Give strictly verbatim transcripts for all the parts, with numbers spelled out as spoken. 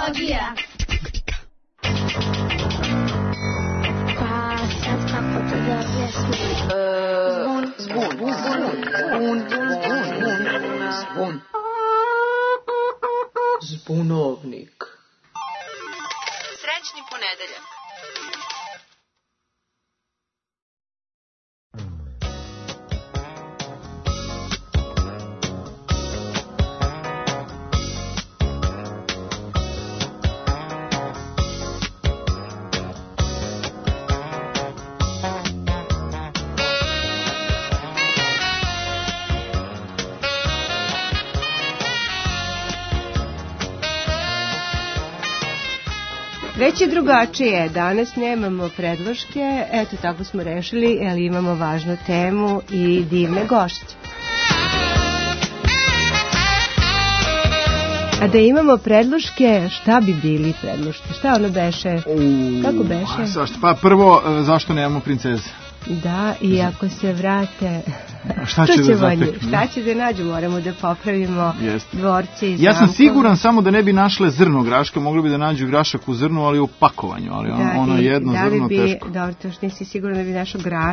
Fotologija. Pa sad kako to da objasnim? Zvon, zvon, zvon, zvon, zvon. Zbunovnik. Srećni ponedeljak. Već je drugačije, danas nemamo predloške, eto tako smo rešili, ali imamo važnu temu i divne gošće. A da imamo predloške, šta bi bili predloške? Šta ono beše? U, Kako beše? Zašto? Pa prvo, zašto nemamo princeze? Da, i ako se vrate... Šta će da zateknu? Šta će da nađu? Moramo da popravimo Jest. dvorce i zamkove. Ja sam siguran samo da ne bi našle zrno graška, mogli bi da nađu grašak u zrnu, ali u pakovanju, ali ono, da, ono jedno da zrno bi, teško. Dobro, to što nisi siguran da bi našao gra...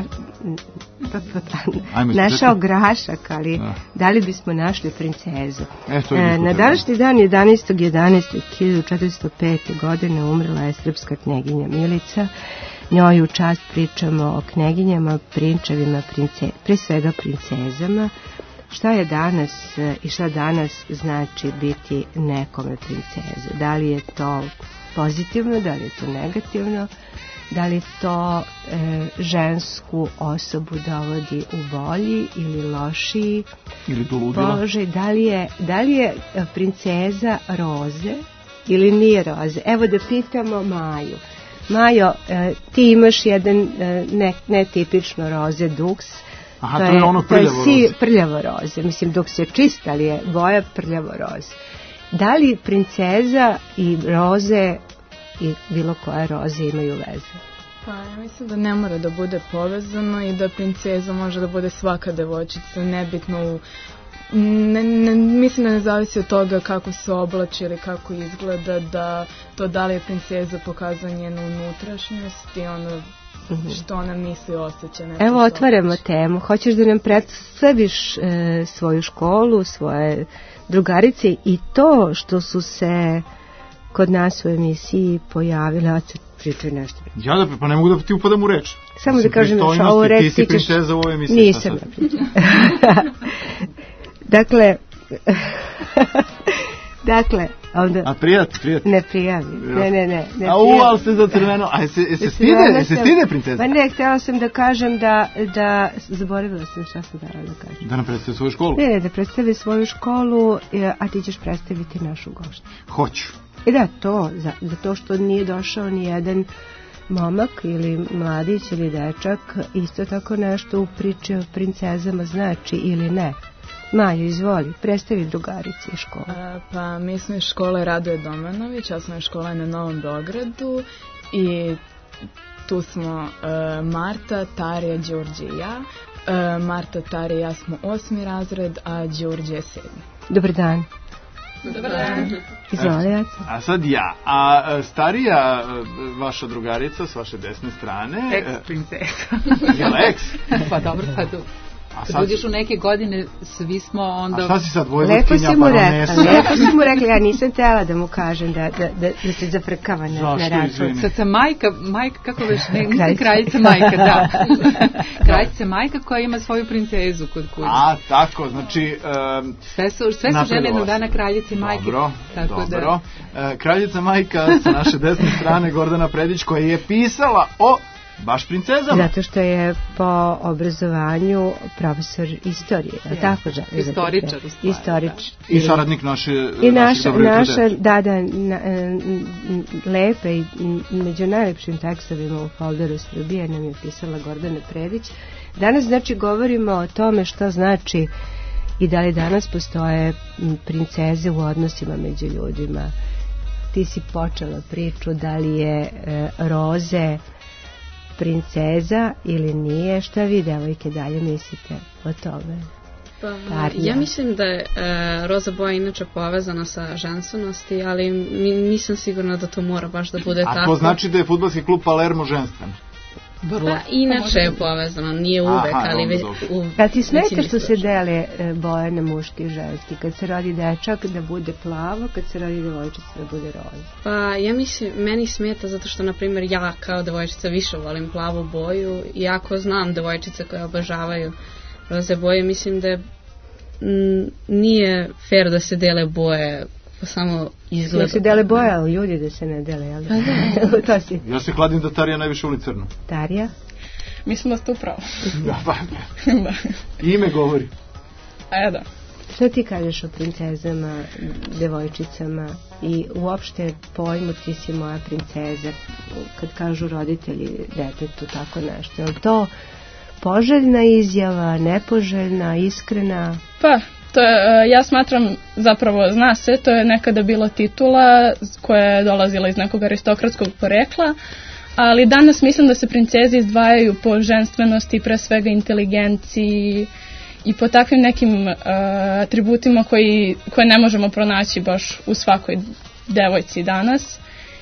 našao grašak, ali da. da li bismo našli princezu? E, to e, na današnji dan jedanaestog jedanaestog hiljadu četiristo pete. godine umrla je srpska knjeginja Milica. Njoj u čast pričamo o knjeginjama, prinčevima, prince, pre svega princezama. Šta je danas i šta danas znači biti nekome princeza? Da li je to pozitivno, da li je to negativno, da li to e, žensku osobu dovodi u bolji ili lošiji ili položaj? Da li je, da li je princeza roze ili nije roze? Evo da pitamo Maju. Majo, ti imaš jedan ne, netipično roze duks. Aha, to je, to je ono prljavo to je roze. Prljavo roze. Mislim, duks je čist, ali je boja prljavo roze. Da li princeza i roze i bilo koje roze imaju veze? Pa ja mislim da ne mora da bude povezano i da princeza može da bude svaka devojčica, nebitno u Ne, ne, mislim da ne zavisi od toga kako se oblači ili kako izgleda, da to da li je princeza pokazuje njenu unutrašnjost i ono što ona misli, osjeća. Evo otvaramo temu. Hoćeš da nam predstaviš e, svoju školu, svoje drugarice i to što su se kod nas u emisiji pojavile, a se pričaju nešto. Ja da, pa ne mogu da ti upadam u reč. Samo da kažem još ovu reč. Ti si princeza u ovoj emisiji. Nisam da pričam. Dakle, dakle, onda... A prijat, prijat. Ne prijavi, ne, ne, ne. ne A u, ali se za crveno, a se, se stide, se stide princeza? Pa ne, htjela sam da kažem da, da, zaboravila sam šta sam dala da kažem. Da nam predstavi svoju školu? Ne, ne, da predstavi svoju školu, a ti ćeš predstaviti našu gošću. Hoću. I da, to, za, za to što nije došao ni jedan momak ili mladić ili dečak, isto tako nešto u priči o princezama znači ili ne. Majo, izvoli, predstavi drugarici iz škole. A, pa mi smo iz škole Radoje Domanović, ja sam iz škole na Novom Beogradu i tu smo uh, Marta, Tarija, Đurđe i ja. Uh, Marta, Tarija i ja smo osmi razred, a Đurđe je sedmi. Dobar dan. Dobar dan. Izvoli, ja. A sad ja. A starija vaša drugarica s vaše desne strane... Ex-princesa. Jel ex? Pa dobro, sad... Kad uđeš u neke godine, svi smo onda... A šta si sad, vojvodkinja, baronesa? Lepo si mu rekla, ja nisam tela da mu kažem da, da, da, da se zafrkava na, na račun. Sad sam majka, majka, kako već, ne, nisam kraljica majka, da. Kraljica majka koja ima svoju princezu kod kuće. A, tako, znači... Um, sve su, sve su žene jednog dana kraljice majke. Dobro, tako dobro. Da. Uh, kraljica majka sa naše desne strane, Gordana Predić, koja je pisala o... baš princezama. Zato što je po obrazovanju profesor istorije, je. Tako želi. Istoričar. Istorič. I saradnik naše, I naša, naša da, da, na, lepe i među najlepšim tekstovima u folderu Srbije nam je pisala Gordana Predić. Danas znači govorimo o tome što znači i da li danas postoje princeze u odnosima među ljudima. Ti si počela priču da li je e, roze princeza ili nije. Šta vi, devojke, dalje mislite o tome? Pa, ja mislim da je e, roza boja inače povezana sa ženstvenosti, ali mi, nisam sigurna da to mora baš da bude A tako. A to znači da je fudbalski klub Palermo ženstven? Vrlo. Pa inače je povezano, nije uvek, Aha, ali već... U, da ti smeta što se dele boje na muški i ženski? Kad se rodi dečak da bude plavo, kad se rodi devojčica da bude roza? Pa ja mislim, meni smeta zato što, na primjer, ja kao devojčica više volim plavu boju, iako znam devojčice koje obožavaju roze boje, mislim da je, m, nije fair da se dele boje samo izgleda. Da se dele boje, ali ljudi da se ne dele, jel? To si. Ja se kladim da Tarija najviše voli crno. Tarija? Mislim da ste upravo. Da, pa. Da. Ime govori. A da. Što ti kažeš o princezama, devojčicama i uopšte pojmu ti si moja princeza, kad kažu roditelji detetu tako nešto? Je li to poželjna izjava, nepoželjna, iskrena? Pa, to je, ja smatram, zapravo zna se, to je nekada bila titula koja je dolazila iz nekog aristokratskog porekla, ali danas mislim da se princeze izdvajaju po ženstvenosti, pre svega inteligenciji i po takvim nekim uh, atributima koji, koje ne možemo pronaći baš u svakoj devojci danas.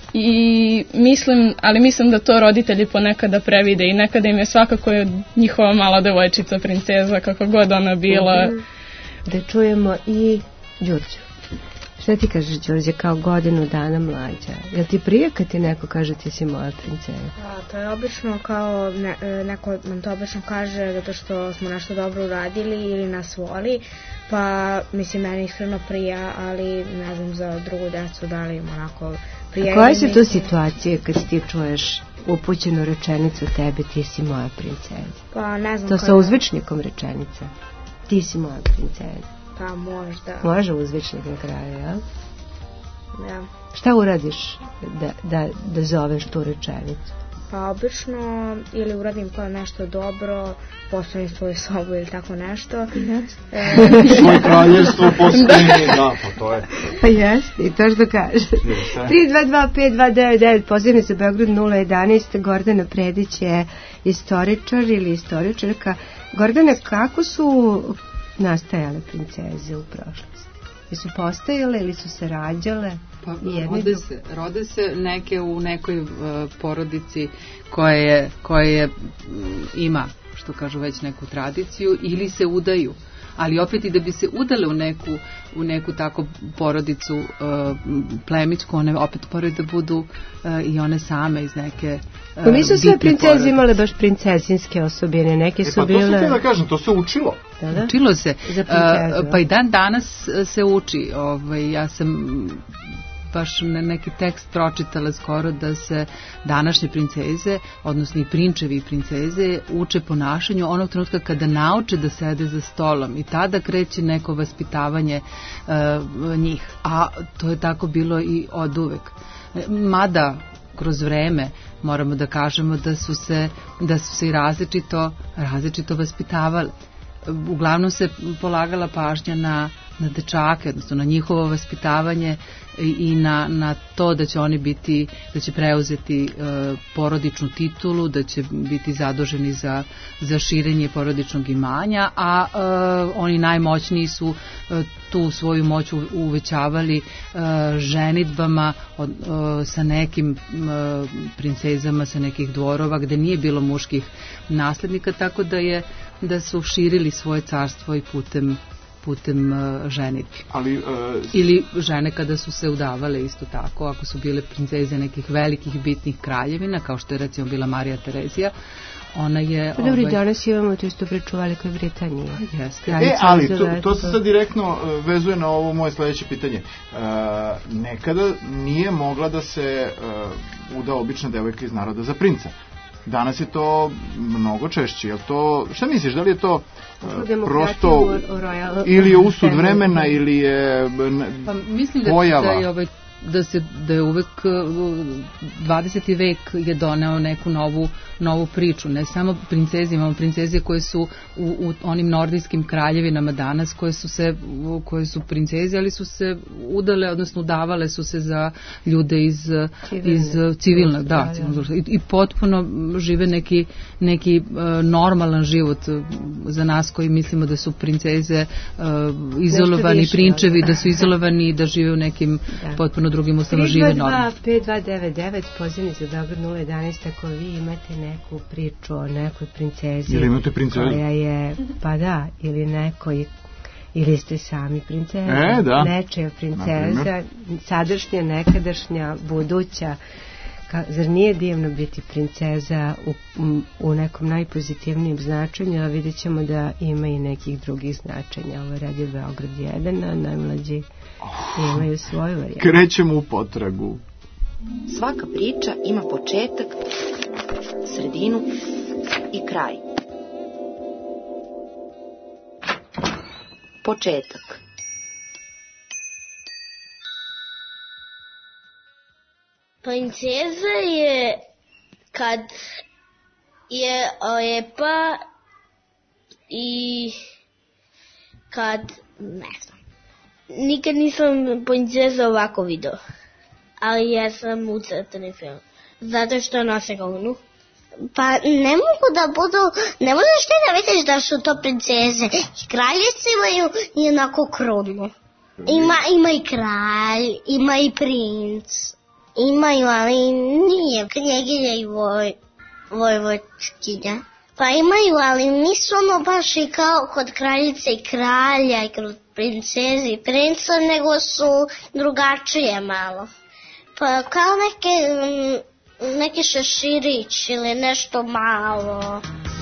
I mislim, ali mislim da to roditelji ponekada previde i nekada im je svakako njihova mala devojčica princeza, kako god ona bila. Da čujemo i Đurđu. Šta ti kažeš, Đurđe, kao godinu dana mlađa? Jel ti prije kad ti neko kaže ti si moja princeza? Da, to je obično kao, ne, neko nam to obično kaže zato što smo nešto dobro uradili ili nas voli, pa mislim meni iskreno prija, ali ne znam za drugu decu da li im onako prije. A koje su to situacije kad ti čuješ upućenu rečenicu tebi ti si moja princeza? Pa ne znam. To sa uzvičnikom rečenica. Ti si moja princeza. Pa možda. Može uzvičnik na kraju, jel? Da. Šta uradiš da, da, da zoveš tu rečenicu? Pa obično ili uradim kao nešto dobro, postavim svoju sobu ili tako nešto. Yes. E, Svoje kraljevstvo postavim, da, pa to je. Pa jeste, i to što kažeš. tri dva dva pet dva devet devet, pozivni za Beograd nula jedanaest, Gordana Predić je istoričar ili istoričarka. Gordana, kako su nastajale princeze u prošlosti? Jesu postajale ili su se rađale? Pa rode se, rode se neke u nekoj uh, porodici koja je, koja je, um, ima, što kažu, već neku tradiciju, ili se udaju. Ali opet i da bi se udale u neku, u neku tako porodicu uh, plemićku, one opet moraju da budu uh, i one same iz neke uh, pa nisu sve princeze porodice. Imale baš princezinske osobine, neke e, su pa bile... Pa to sam da kažem, to se učilo. Da, da? Učilo se, uh, pa i dan danas se uči. Ovaj, ja sam baš neki tekst pročitala skoro da se današnje princeze, odnosno i prinčevi i princeze, uče ponašanju onog trenutka kada nauče da sede za stolom i tada kreće neko vaspitavanje uh, njih. A to je tako bilo i od uvek. Mada kroz vreme moramo da kažemo da su se, da su se i različito, različito vaspitavali. Uglavnom se polagala pažnja na, na dečake, odnosno na njihovo vaspitavanje i, i na, na to da će oni biti, da će preuzeti e, porodičnu titulu, da će biti zaduženi za, za širenje porodičnog imanja, a e, oni najmoćniji su e, tu svoju moć uvećavali e, ženidbama od, e, sa nekim e, princezama sa nekih dvorova gde nije bilo muških naslednika, tako da je da su širili svoje carstvo i putem putem uh, ženitbi. Ali, uh, ili žene kada su se udavale isto tako, ako su bile princeze nekih velikih bitnih kraljevina, kao što je recimo bila Marija Terezija, ona je... Pa dobro, ovaj... danas imamo to isto priču u Velikoj Britaniji. Jeste. E, ali to, to se sad direktno vezuje na ovo moje sledeće pitanje. Uh, nekada nije mogla da se uh, uda obična devojka iz naroda za princa. Danas je to mnogo češće. Jel to, šta misliš, da li je to uh, prosto u, u royal, ili je usud vremena ili je pa mislim da, pojava? Da je ovaj da se da je uvek dvadeseti vek je doneo neku novu novu priču, ne samo princeze, imamo princeze koje su u, u onim nordijskim kraljevinama danas, koje su se koje su princeze, ali su se udale, odnosno udavale su se za ljude iz civilne, iz civilne, da, civilne, i, i potpuno žive neki neki uh, normalan život za nas koji mislimo da su princeze uh, izolovani više, prinčevi, da su izolovani i da žive u nekim da. potpuno drugim uslovima, žive normalno. pet dva devet devet pozivnice dobro nula jedanaest ako vi imate neku priču o nekoj princezi. Ili imate princezu? Koja je, pa da, ili nekoj, ili ste sami princeza. E, da. Nečija princeza, sadašnja, nekadašnja, buduća. Ka, zar nije divno biti princeza u, u nekom najpozitivnijem značenju, a vidjet ćemo da ima i nekih drugih značenja. Ovo je Radio Beograd jedan, a najmlađi oh. imaju svoju varijantu. Krećemo u potragu. Svaka priča ima početak, sredinu i kraj. Početak. Princeza je kad je lepa i kad, ne znam, nikad nisam princeza ovako video, ali ja sam u crtani film, zato što nose krunu. Pa ne mogu da budu, ne možeš ti da vidiš da su to princeze. Kraljice imaju i onako krunu. Ima, ima i kralj, ima i princ. Imaju, ali nije knjeginja i voj, vojvodkinja. Pa imaju, ali nisu ono baš i kao kod kraljice i kralja i kod princeze i princa, nego su drugačije malo. Pa kao neke, neki šeširić ili nešto malo.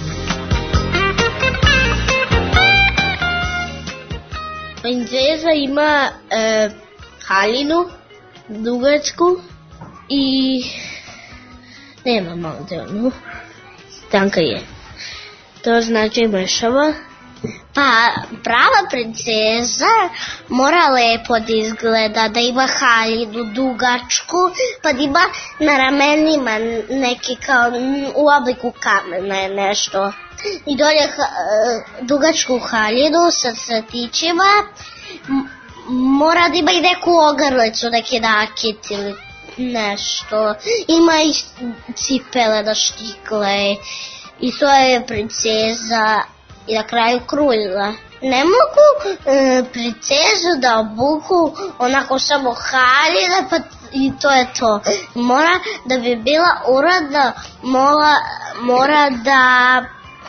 Princeza ima e, haljinu, dugačku i nema modernu. Tanka je. To znači mršava. Pa prava princeza mora lepo da izgleda, da ima haljinu dugačku, pa da ima na ramenima neki kao u obliku kamena nešto. I dolje ha, dugačku haljinu sa crtićima, mora da ima i neku ogrlicu, neki nakit ili nešto. Ima i cipele da štikle i to je princeza. I na kraju krulja. Ne mogu e, princezu da obuku onako samo haljine, pa i to je to. Mora da bi bila urodna, mora, mora da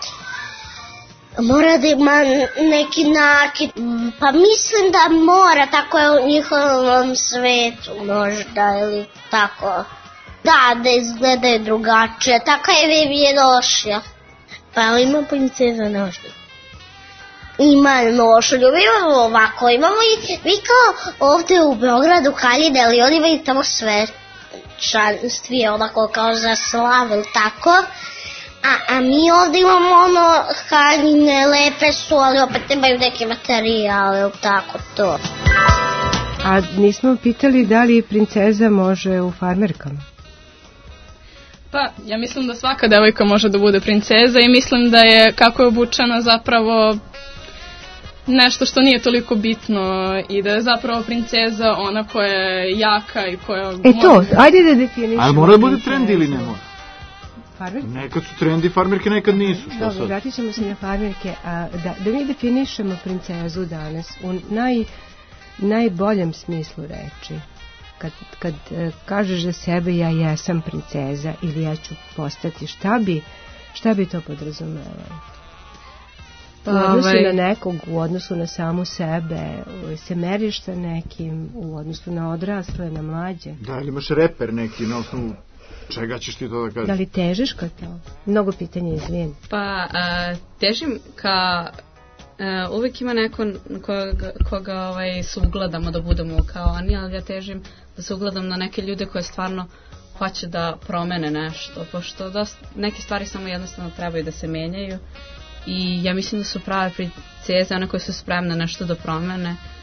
mora da ima neki nakit. Pa mislim da mora, tako je u njihovom svetu možda ili tako. Da, da izgledaju drugačije, tako je bi je došla. Pa ima princeza nošlju. Ima nošlju, imamo ovako, imamo i mi kao ovdje u Beogradu haljine, ali oni imaju tamo sve čanstvije, onako kao za slavu, tako. A, a mi ovdje imamo ono haljine, lepe su, ali opet imaju neke materijale, tako to. A nismo pitali da li princeza može u farmerkama? Pa, ja mislim da svaka devojka može da bude princeza i mislim da je, kako je obučena, zapravo nešto što nije toliko bitno i da je zapravo princeza ona koja je jaka i koja... E to, ajde da definišemo. Ali mora da bude trend ili ne mora? Farmerke? Nekad su trendi, farmerke nekad nisu. Šta Dobro, sad? vratit ćemo se na farmerke. A, da, da mi definišemo princezu danas u naj, najboljem smislu reči. Kad, kad uh, kažeš za sebe ja jesam princeza ili ja ću postati, šta bi, šta bi to podrazumevalo? U odnosu na nekog, u odnosu na samu sebe, se meriš sa nekim, u odnosu na odrasle, na mlađe? Da, ili imaš reper neki na osnovu čega ćeš ti to da kažeš? Da li težiš ka to? Mnogo pitanja, izvijem. Pa, a, težim ka... Uh, uvijek ima neko koga, koga ovaj, se ugledamo da budemo kao oni, ali ja težim da se ugledam na neke ljude koje stvarno hoće da promene nešto, pošto dosta, neke stvari samo jednostavno trebaju da se menjaju i ja mislim da su prave princeze one koje su spremne nešto da promene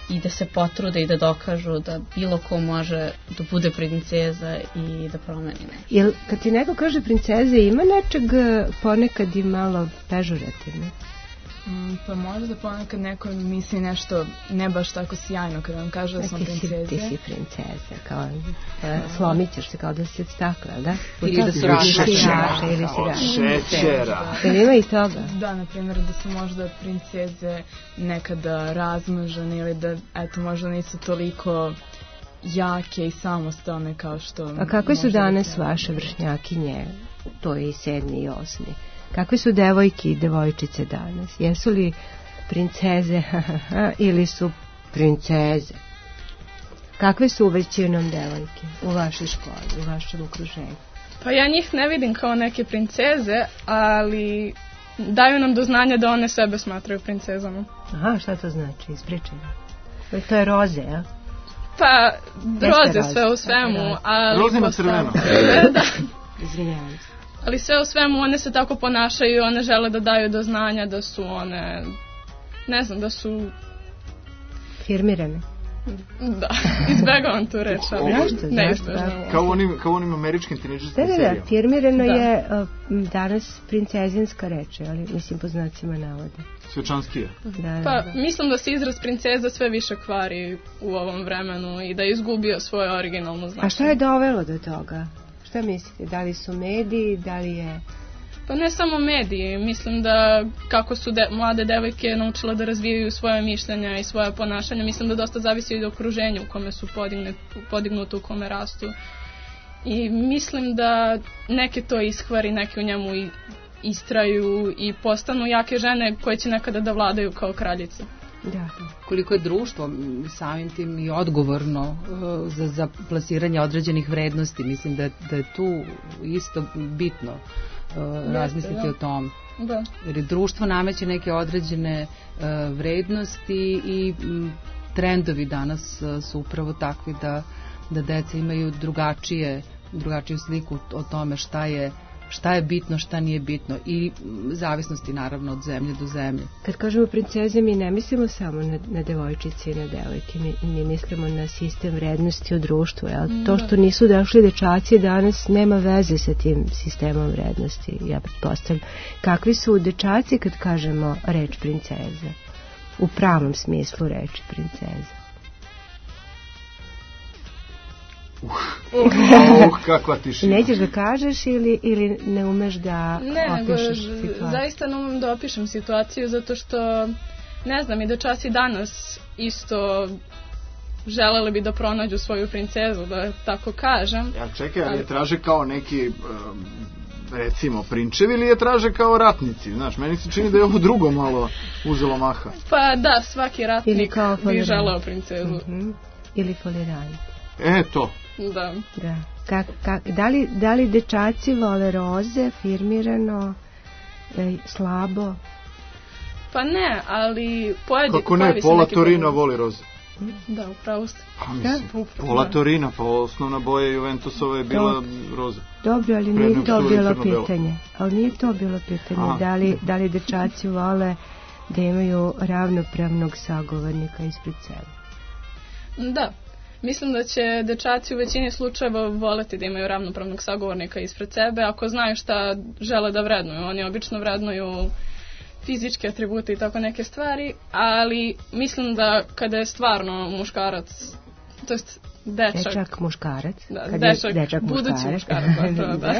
i da se potrude i da dokažu da bilo ko može da bude princeza i da promeni nešto. Jel, kad ti neko kaže princeze, ima nečeg ponekad i malo pežorativno? Mm, pa možda ponekad neko misli nešto ne baš tako sjajno kada vam kaže da smo princeze. Ti si princeza, kao e, slomit ćeš se kao da si od stakla, da? Ili da su šećera. Ili si šećera. Ili ima i toga? Da, na primjer da su možda princeze nekada razmnožene ili da, eto, možda nisu toliko jake i samostalne kao što... A kakve su danas vaše vršnjakinje? To je i sedmi i osmi. Kakve su devojke i devojčice danas? Jesu li princeze ili su princeze? Kakve su većinom devojke u vašoj školi, u vašem okruženju? Pa ja njih ne vidim kao neke princeze, ali daju nam do znanja da one sebe smatraju princezama. Aha, šta to znači? Ispričaj. To je roze, a? Pa, roze sve u svemu. Ali roze na crveno. Da. Izvinjavam se. Ali sve u svemu one se tako ponašaju i one žele da daju do znanja da su one, ne znam, da su... Firmirane. Da, izbegavam tu reč, ali neizbežno. Kao onim, kao onim američkim tineđerskim serijama. Da, da, da, firmirano da. je uh, danas princezinska reč, ali mislim po znacima navode. Svečanskije. Da, da, pa da. mislim da se izraz princeza sve više kvari u ovom vremenu i da je izgubio svoje originalno značenje. A šta je dovelo do toga? Šta mislite? Da li su mediji, da li je... Pa ne samo mediji, mislim da kako su de, mlade devojke naučile da razvijaju svoje mišljenja i svoje ponašanja, mislim da dosta zavisi od okruženja u kome su podigne, podignuto, u kome rastu. I mislim da neke to ishvari, neke u njemu i istraju i postanu jake žene koje će nekada da vladaju kao kraljice. Da. Koliko je društvo samim tim i odgovorno uh, za, za plasiranje određenih vrednosti, mislim da, da je tu isto bitno uh, razmisliti da. o tom. Da. Jer je društvo nameće neke određene uh, vrednosti i m, trendovi danas uh, su upravo takvi da, da deca imaju drugačije, drugačiju sliku o tome šta je šta je bitno, šta nije bitno i zavisnosti naravno od zemlje do zemlje. Kad kažemo princeze, mi ne mislimo samo na, na devojčice i na devojke, mi, mi mislimo na sistem vrednosti u društvu. Jel? To što nisu došli dečaci danas nema veze sa tim sistemom vrednosti, ja pretpostavljam. Kakvi su dečaci kad kažemo reč princeze? U pravom smislu reči princeze. Uh, uh, kakva tišina. Nećeš da kažeš ili, ili ne umeš da ne, opišeš situaciju? Ne, zaista ne umem da opišem situaciju zato što, ne znam, i dečaci danas isto želeli bi da pronađu svoju princezu, da tako kažem. Ja čekaj, ali je traže kao neki, um, recimo, prinčevi ili je traže kao ratnici? Znaš, meni se čini da je ovo drugo malo uzelo maha. Pa da, svaki ratnik bi želeo princezu. Mm-hmm. Ili folirani. E, to. Da. Da. Ka, ka, da, li, da li dečaci vole roze, firmirano, e, slabo? Pa ne, ali pojedi... Kako ne, pola Torina voli roze. Da, upravo ste. Pa mislim, pola Torina, pa osnovna boja Juventusova je bila Dob. roza. Dobro, ali nije to bilo pitanje. Ali nije to bilo pitanje. Da li, da li dečaci vole da imaju ravnopravnog sagovornika ispred sebe? Da. Mislim da će dečaci u većini slučajeva voleti da imaju ravnopravnog sagovornika ispred sebe ako znaju šta žele da vrednuju. Oni obično vrednuju fizičke atribute i tako neke stvari, ali mislim da kada je stvarno muškarac, to jest dečak... Dečak muškarac? Da, kad dečak, dečak budući muškarac, muškarac da, da.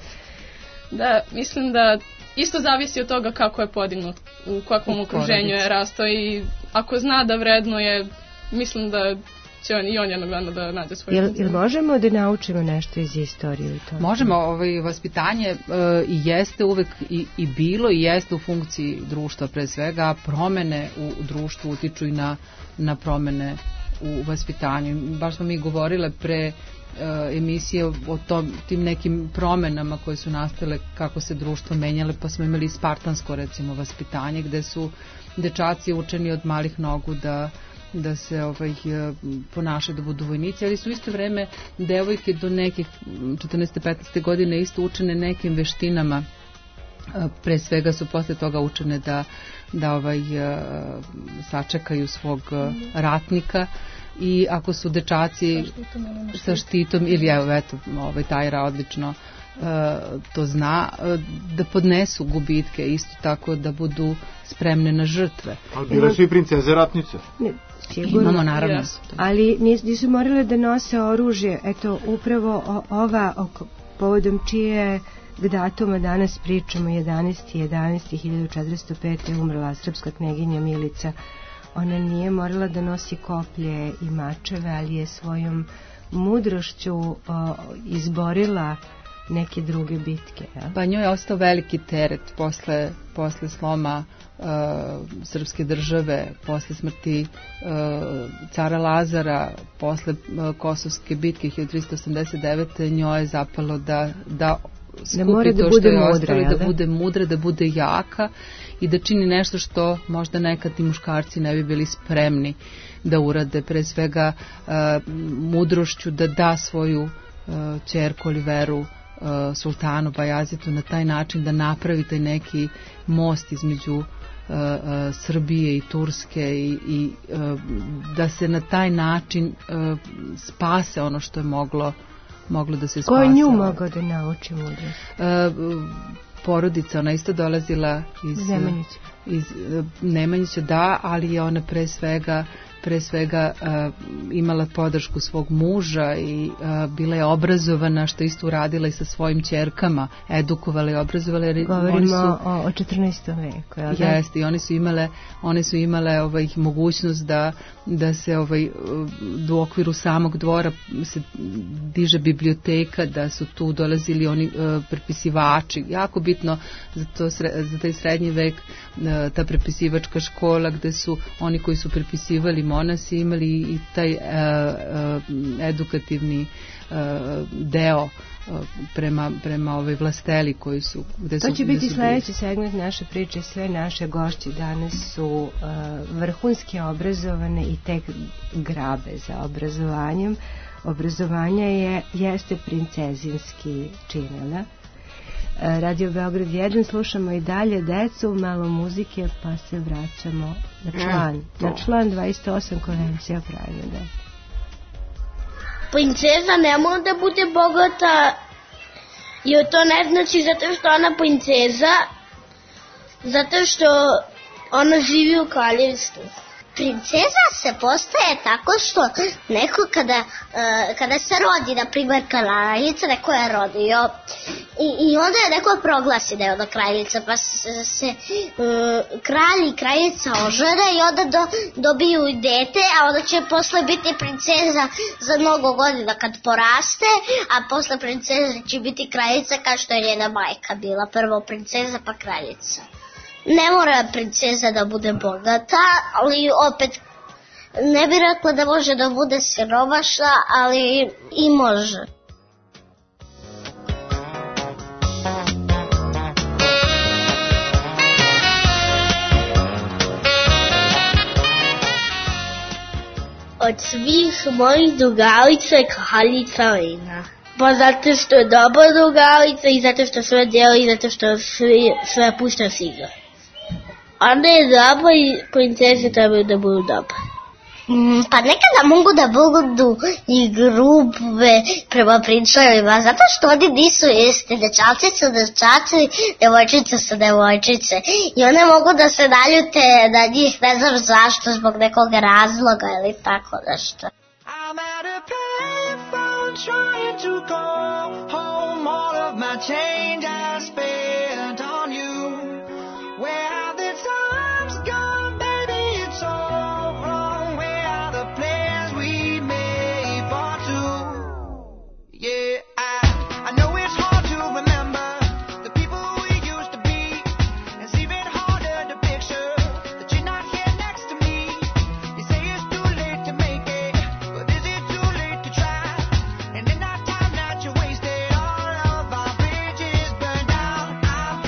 Da, mislim da isto zavisi od toga kako je podignut, u kakvom okruženju je rastao i ako zna da vrednuje, mislim da će on i on jednog dana da nađe svoj jel, jel možemo da naučimo nešto iz istorije? To? Možemo, ovaj, vaspitanje e, jeste uvek i, i bilo i jeste u funkciji društva pre svega, promene u društvu utiču i na, na promene u vaspitanju. Baš smo mi govorile pre e, emisije o tom, tim nekim promenama koje su nastale kako se društvo menjale, pa smo imali spartansko recimo vaspitanje gde su dečaci učeni od malih nogu da da se ovaj, ponašaju da budu vojnici, ali su isto vreme devojke do nekih četrnaeste petnaeste godine isto učene nekim veštinama pre svega su posle toga učene da, da ovaj, sačekaju svog ratnika i ako su dečaci sa štitom ili evo eto ovaj Tajra odlično to zna, da podnesu gubitke, isto tako da budu spremne na žrtve. Ali bile su i princeze ratnice. Ne, sigurno. Imamo naravno. Ali nisu morale da nose oružje. Eto, upravo ova, povodom čije datuma danas pričamo, jedanaesti jedanaesti hiljadu četiristo pete. umrla srpska kneginja Milica. Ona nije morala da nosi koplje i mačeve, ali je svojom mudrošću o, izborila neke druge bitke. Ja? Pa njoj je ostao veliki teret posle, posle sloma uh, srpske države, posle smrti uh, cara Lazara, posle uh, Kosovske bitke hiljadu tristo osamdeset devete. njoj je zapalo da, da skupi da to bude što je mudra, ostalo, da? da bude mudra, da bude jaka i da čini nešto što možda nekad i muškarci ne bi bili spremni da urade, pre svega uh, mudrošću da da svoju uh, ćerku Oliveru sultanu Bajazetu na taj način da napravi taj neki most između uh, uh, Srbije i Turske i, i uh, da se na taj način uh, spase ono što je moglo, moglo da se spase. Ko je nju mogao da nauči mudrost? Uh, porodica, ona isto dolazila iz Nemanjića. iz uh, Nemanjića, da, ali je ona pre svega pre svega uh, imala podršku svog muža i uh, bila je obrazovana, što isto uradila i sa svojim ćerkama, edukovala i obrazovala. Govorimo oni su, o, o četrnaestom veku. Jeste, i one su imale, one su imale ovaj, mogućnost da, da se ovaj, u okviru samog dvora se diže biblioteka, da su tu dolazili oni uh, prepisivači. Jako bitno za, to, za taj srednji vek uh, ta prepisivačka škola gde su oni koji su prepisivali monasi imali i taj uh, uh, edukativni uh, deo uh, prema, prema ovoj vlasteli koji su... Gde to su, će biti su sledeći segment naše priče. Sve naše gošće danas su uh, vrhunski obrazovane i tek grabe za obrazovanjem. Obrazovanje je, jeste princezinski činela. Radio Beograd jedan, slušamo i dalje decu, malo muzike, pa se vraćamo na član, mm, na član dvadeset osam Konvencija pravima da. Princeza ne mora da bude bogata, jer to ne znači zato što ona princeza, zato što ona živi u kraljevstvu. Princeza se postaje tako što neko kada, uh, kada se rodi, na primjer kraljica, neko je rodio i, i onda je neko proglasi da je ona kraljica, pa se, se uh, kralj i kraljica ožene i onda do, dobiju dete, a onda će posle biti princeza za mnogo godina kad poraste, a posle princeze će biti kraljica kao što je njena majka bila, prvo princeza pa kraljica. Ne mora princeza da bude bogata, ali opet ne bi rekla da može da bude siromašna, ali i može. Od svih mojih drugarica je kraljica Lena. Pa zato što je dobra drugarica i zato što sve dela i zato što sve, sve pušta s igra. Ona je dobra i princese trebaju da budu dobre. Mm, pa nekada mogu da budu i grube prema prinčevima, zato što oni nisu isti. Dečaci su dečaci, devojčice su devojčice. I one mogu da se naljute na njih, ne znam zašto, zbog nekog razloga ili tako nešto. I'm at a payphone trying to call home all of my change I spent on you. Where have the times gone, baby, it's all wrong. Where are the plans we made for two? Yeah, I, I know it's hard to remember the people we used to be. It's even harder to picture that you're not here next to me. You say it's too late to make it, but is it too late to try? And in that time that you wasted, all of our bridges burned down. I'm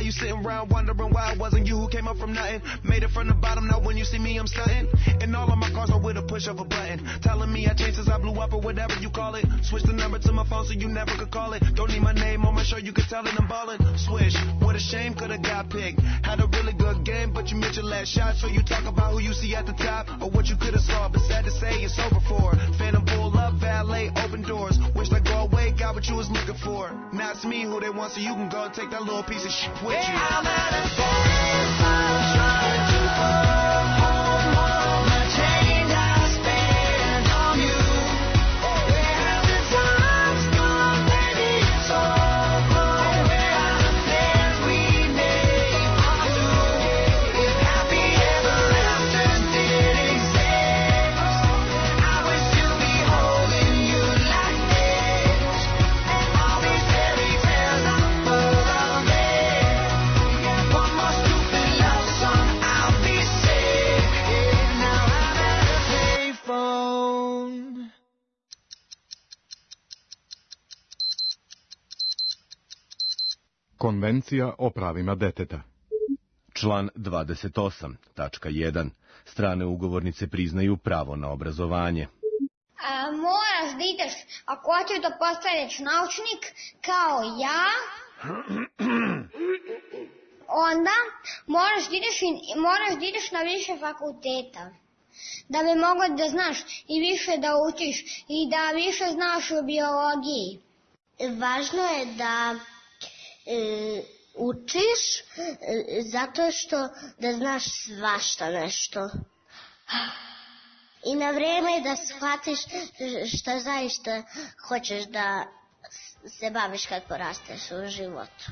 you sitting around wondering why it wasn't you who came up from nothing. Made it from the bottom, now when you see me I'm stunting. And all of my cars are with a push of a button. Telling me I changed since I blew up or whatever you call it. Switch the number to my phone so you never could call it. Don't need my name on my show, you could tell it I'm ballin'. Swish, what a shame, could've got picked. Had a really good game, but you missed your last shot. So you talk about who you see at the top or what you could've saw. But sad to say it's over for. Phantom pull up, valet, open doors. Wish I go away, got what you was looking for. Now it's me who they want, so you can go and take that little piece of shit with you. Hey, I'm at a bar, I'm trying to fall home on my chain I spend on you. Where have the times gone, baby, it's over. Where are the plans we made on you? If happy ever after did exist, I wish to be holding you like this. And all these fairy tales are full of it. One more stupid love song, I'll be sick. Now I'm at a payphone. Konvencija o pravima deteta. Član dvadeset osam tačka jedan. Strane ugovornice priznaju pravo na obrazovanje. A, moraš da ideš, ako hoćeš da postaneš naučnik kao ja, onda moraš da ideš, i- moraš da ideš na više fakulteta. Da bi mogao da znaš i više da učiš i da više znaš o biologiji. Važno je da e, učiš e, zato što da znaš svašta nešto. I na vreme da shvatiš šta zaista hoćeš da se baviš kad porasteš u životu.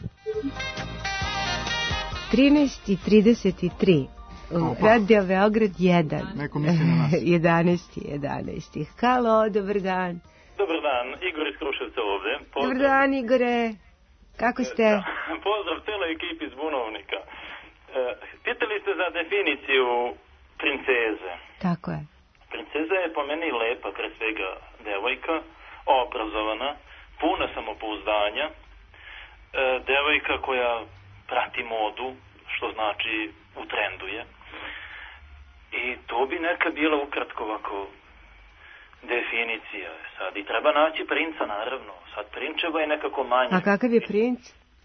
trinaest i trideset tri. Radio Beograd jedan. Neko misli na nas. jedanaest jedanaest. Halo, dobar dan. Dobar dan, Igor iz Kruševca ovde. Pozdrav. Dobar dan, Igore. Kako ste? Da, pozdrav celoj ekipi iz Bunovnika. E, pitali ste za definiciju princeze. Tako je. Princeza je po meni lepa, pre svega devojka, obrazovana, puna samopouzdanja, e, devojka koja prati modu, što znači u trendu je. I to bi neka bila ukratko ovako definicija. Sad i treba naći princa, naravno. Sad prinčeva je nekako manje. A kakav je princ?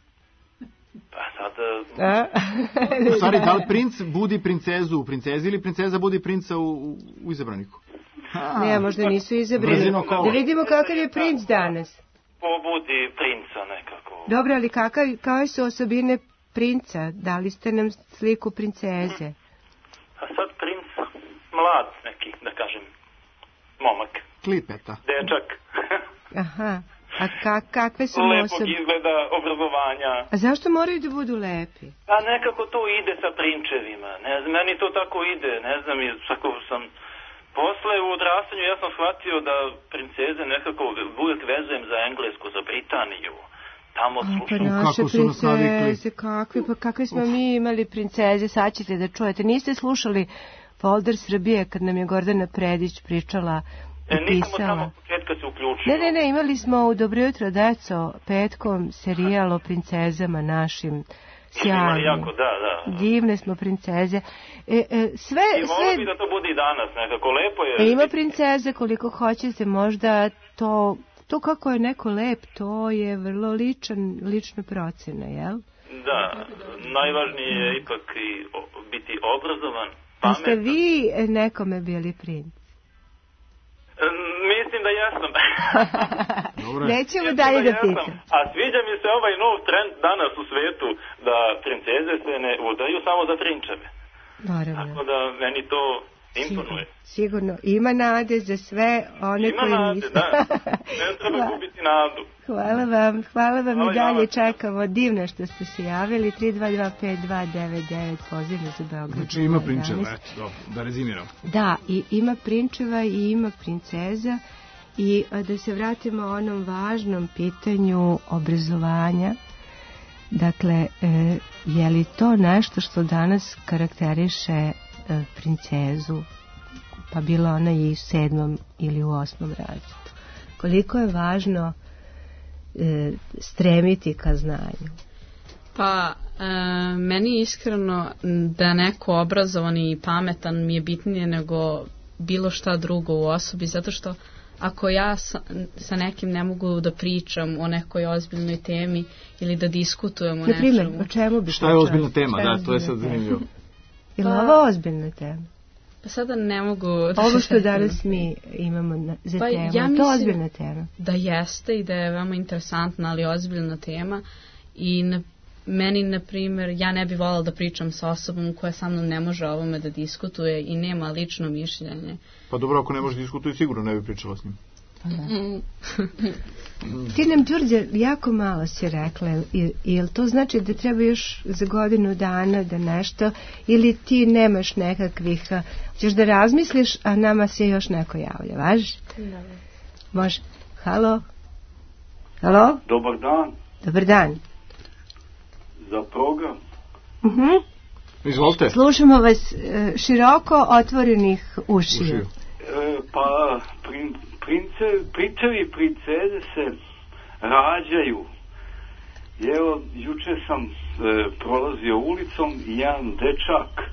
Pa sad... A? U stvari, da li princ budi princezu u princezi ili princeza budi princa u, u, u izabraniku? A, Ne, možda nisu izabrani. Brzino kola. Da vidimo kakav je princ danas. Pobudi princa nekako. Dobro, ali kakav, koje su osobine princa? Dali ste nam sliku princeze. A sad princ, mlad neki, da kažem, momak, Klipeta. dečak, Aha. A ka, kakve su mu lepog osobe? izgleda, obrazovanja. A zašto moraju da budu lepi? A nekako to ide sa prinčevima, ne znam, meni to tako ide, ne znam, i tako sam... Posle u odrastanju ja sam shvatio da princeze nekako uvijek vezujem za Englesku, za Britaniju. Tamo A, pa slušam. naše kako su nas navikli. princeze, kakve, pa kakve smo mi imali princeze, sad ćete da čujete. Niste slušali Folder Srbije kad nam je Gordana Predić pričala E, i nisam od pisala? samog početka se uključio. Ne, ne, ne, imali smo u Dobro jutro, deco, petkom serijal o princezama našim. Ima Sjajno. jako, da, da. Divne smo princeze. E, e, sve, I volio sve... bi da to bude i danas, nekako lepo je. E, ima princeze koliko hoćete, možda to, to kako je neko lep, to je vrlo ličan, lična procena, jel? Da, najvažnije je ipak i o- biti obrazovan, A ste pametan. vi nekome bili princ? E, Mislim da jesam. Dobro je. Nećemo Mislim dalje da jesam. pitam. A sviđa mi se ovaj nov trend danas u svetu da princeze se ne udaju samo za prinčeve. Naravno. Tako da meni to imponuje. Sigurno. Ima nade za sve one Ima koji nade, nisu. da. Ne treba Hvala. gubiti nadu. Hvala vam, hvala vam Hvala i i vama. dalje čekamo. Divno što ste se javili. tri dva dva pet dva devet devet poziv za Beograd. Znači ima prinčeva, jedanaest. eto, dobro, da rezimiram. Da, i ima prinčeva i ima princeza. I a, da se vratimo onom važnom pitanju obrazovanja. Dakle, e, je li to nešto što danas karakteriše e, princezu, pa bila ona i u sedmom ili u osmom razredu? Koliko je važno e, stremiti ka znanju? Pa, e, meni iskreno da neko obrazovani i pametan mi je bitnije nego bilo šta drugo u osobi, zato što ako ja sa, sa nekim ne mogu da pričam o nekoj ozbiljnoj temi ili da diskutujem o nečemu. Na primjer, o čemu bi šta je ozbiljna tema? Da, to je sad zanimljivo. Je li ovo ozbiljna tema? Pa sada ne mogu... Ovo što danas mi imamo na, za pa, temu, ja to je ozbiljna tema. Da jeste i da je veoma interesantna, ali ozbiljna tema i na, meni, na primjer, ja ne bih voljela da pričam sa osobom koja sa mnom ne može o ovome da diskutuje i nema lično mišljenje. Pa dobro, ako ne može diskutuje, sigurno ne bi pričala s njim. Ti nam, Đurđe, jako malo si rekla, ili to znači da treba još za godinu dana da nešto, ili ti nemaš nekakvih, ćeš da razmisliš, a nama se još neko javlja, važi? Da. Može. Halo? Halo? Dobar dan. Dobar dan. Za program. Uh-huh. Izvolite. Slušamo vas široko otvorenih ušiju. ušiju. E, pa, prin, prince, princevi i princeze se rađaju. Evo, juče sam e, prolazio ulicom i jedan dečak, e,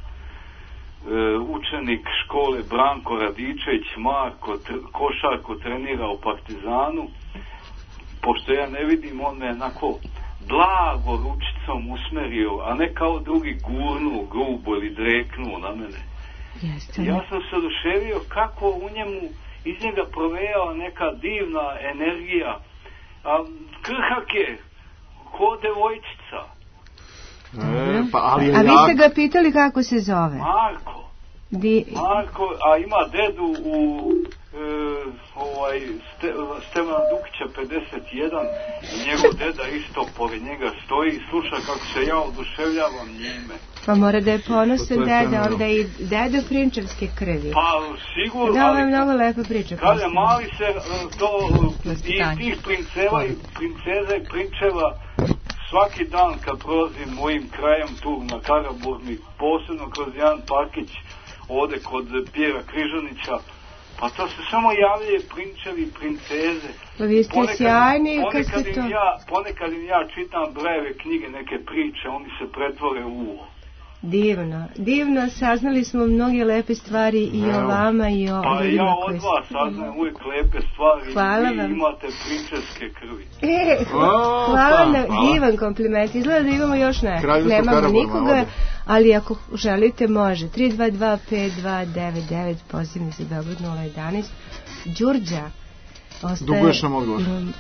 učenik škole Branko Radičević, Marko, tr, košarko trenira u Partizanu. Pošto ja ne vidim, on me onako blago ručicom usmerio, a ne kao drugi gurnuo, grubo ili dreknuo na mene. Jeste. Ja sam se oduševio kako u njemu iz njega provejala neka divna energija, a krhak je ko devojčica. E, pa, ali a vi ste ga pitali kako se zove? Marko. Di... Marko, a ima dedu u e, ovaj Ste, Stevana Dukića pedeset jedan i njegov deda isto pored njega stoji i sluša kako se ja oduševljavam njime. Pa mora da je ponosan deda, onda i dedo prinčevske krvi. Pa sigurno. Da, ovo je mnogo lepa priča. Kada mali se to i tih princeva i princeza i prinčeva svaki dan kad prolazim mojim krajem tu na Karaburmi, posebno kroz jedan parkić ovde kod Pjera Križanića, pa to se samo javljaju prinčevi i princeze. Pa vi ste ponekad, sjajni kad ste to... Ja, ponekad im ja čitam brojeve knjige, neke priče, oni se pretvore u... Divno, divno, saznali smo mnoge lepe stvari i no. o vama i o... Pa ja od vas saznam uvijek lepe stvari. Hvala i vam. Imate prinčevske krvi. E, oh, hvala na divan kompliment. Izgleda da imamo još ne. Nemamo nikoga, ali ako želite može. tri dva dva pet dva devet devet, pozivnik za Beograd nula jedanaest. Đurđa ostaje... Duguješ nam odgovor.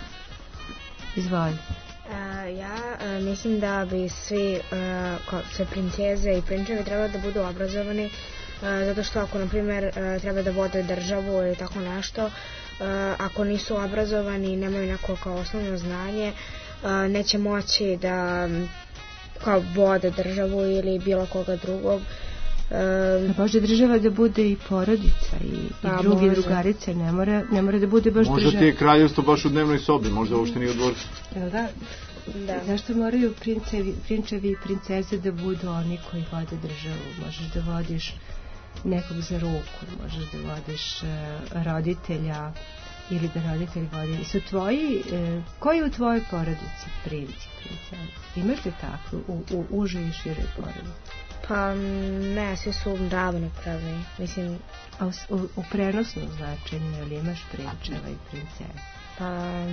Izvoli. Uh, ja uh, mislim da bi svi uh, sve princeze i prinčevi trebali da budu obrazovani, uh, zato što ako na primjer uh, treba da vode državu ili tako nešto, uh, ako nisu obrazovani i nemaju neko kao osnovno znanje, uh, neće moći da kao vode državu ili bilo koga drugog. Uh, može država da bude i porodica i, i drugi može. Drugarice, ne mora, ne mora da bude baš možda država. Možda ti je kraljevstvo baš u dnevnoj sobi, možda uopšte nije u dvorcu. Jel da? Da. Zašto moraju princevi, prinčevi i princeze da budu oni koji vode državu? Možeš da vodiš nekog za ruku, možeš da vodiš uh, roditelja ili da roditelj vodi. Su tvoji, uh, koji u tvojoj porodici princi, princeze? Imaš li takvu u, u užoj i široj porodici? Pa ne, svi su ravnopravni, mislim... A u, u, u prenosnom značenju, ali imaš prinčeva i princeza? Pa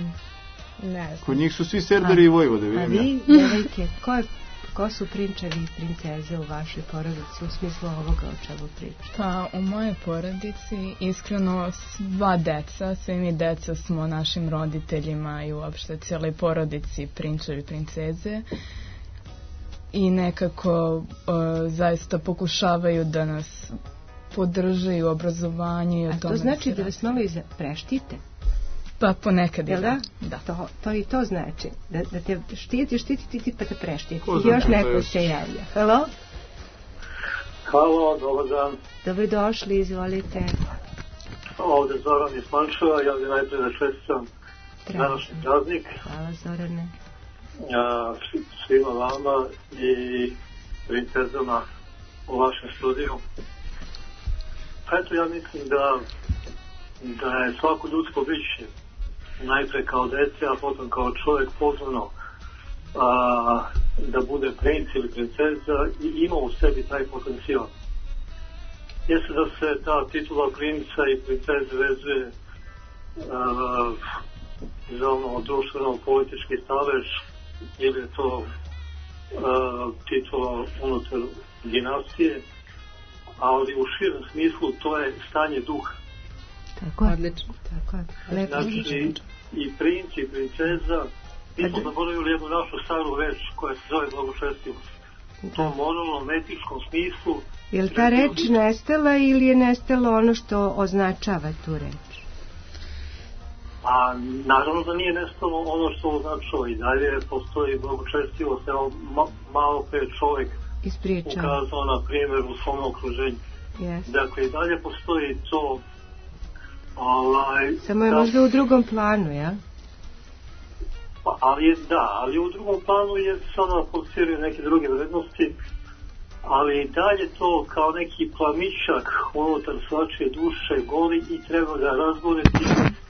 ne znam. Kod njih su svi Serdari i Vojvode, vidim. A vi, djevojke, ko, je, ko su prinčevi i princeze u vašoj porodici u smislu ovoga o čemu pričate? Pa u mojoj porodici iskreno sva deca, svi mi deca smo našim roditeljima i uopšte cijeloj porodici prinčevi i princeze. I nekako uh, zaista pokušavaju da nas podrže u obrazovanju i o tome. A to znači da vas malo i preštite? Pa ponekad je da. da. To, to i to znači. Da, da te štiti, štiti ti pa te preštiti. I još neko se javlja. Halo? Halo, dobar dan. Dobrodošli, izvolite. Ovdje Zoran iz Mančeva, ja bih najprije da čestitam današnji praznik. Hvala Zorane. Ja, svima vama i princezama u vašem studiju. Eto, ja mislim da da je svako ljudsko biće najpre kao dete, a potom kao čovjek pozvano a, da bude princ ili princeza i ima u sebi taj potencijal. Jeste da se ta titula princa i princeze vezuje a, za ono društveno-politički stalež ili je to a, titula unutar dinastije, ali u širem smislu to je stanje duha. Tako je. Odlično. Tako je. Lepo. Znači i princ i princeza, mi smo zaboravili jednu našu staru reč koja se zove blagočestivost. U tom moralnom, etičkom smislu. Je li ta reč nestala ili je nestalo ono što označava tu reč? A naravno da nije nestalo ono što označava i dalje postoji blagočestivost. Evo ma, malo pre čovjek Ispričao. ukazao na primjer u svom okruženju. Yes. Dakle i dalje postoji to. Ovaj, Samo je da, možda u drugom planu, ja? Pa, ali je, da, ali u drugom planu je sada fokusiraju neke druge vrednosti, ali i dalje to kao neki plamičak unutar svačije duše gori i treba ga razgoreti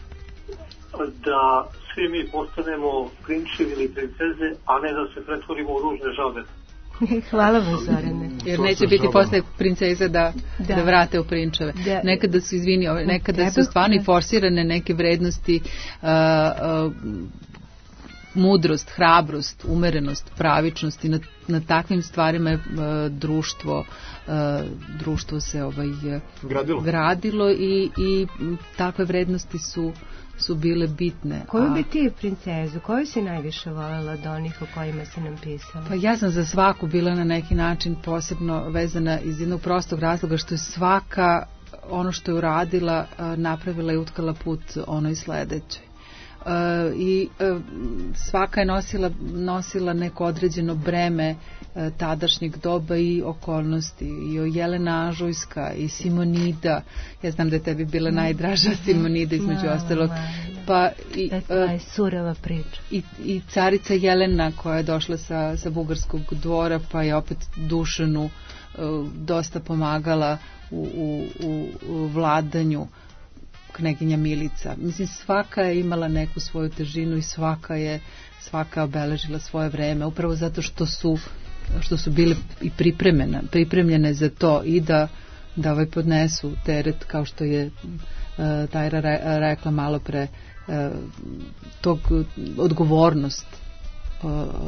da svi mi postanemo prinčevi ili princeze, a ne da se pretvorimo u ružne žabe. Hvala vam, Zorane. Jer neće biti posle princeze da, da. da vrate u prinčeve. Da. Nekada su, izvini, nekada su stvarno i forsirane neke vrednosti, uh, uh, mudrost, hrabrost, umerenost, pravičnost i na, na takvim stvarima je uh, društvo, uh, društvo se ovaj, gradilo, gradilo i, i takve vrednosti su su bile bitne. Koju bi ti princezu, koju si najviše voljela od onih o kojima si nam pisala? Pa ja sam za svaku bila na neki način posebno vezana iz jednog prostog razloga što je svaka ono što je uradila napravila i utkala put onoj sledećoj. Uh, i uh, svaka je nosila, nosila neko određeno breme uh, tadašnjeg doba i okolnosti. I o Jelena Ažujska i Simonida, ja znam da je tebi bila najdraža Simonida između no, ostalog, pa i, uh, surava priča. I, i carica Jelena koja je došla sa, sa bugarskog dvora pa je opet Dušanu uh, dosta pomagala u, u, u, u vladanju, kneginja Milica. Mislim, svaka je imala neku svoju težinu i svaka je svaka obeležila svoje vreme, upravo zato što su što su bile i pripremljene, pripremljene za to i da, da ovaj podnesu teret, kao što je uh, Tajra re, rekla malo pre, uh, tog odgovornost uh,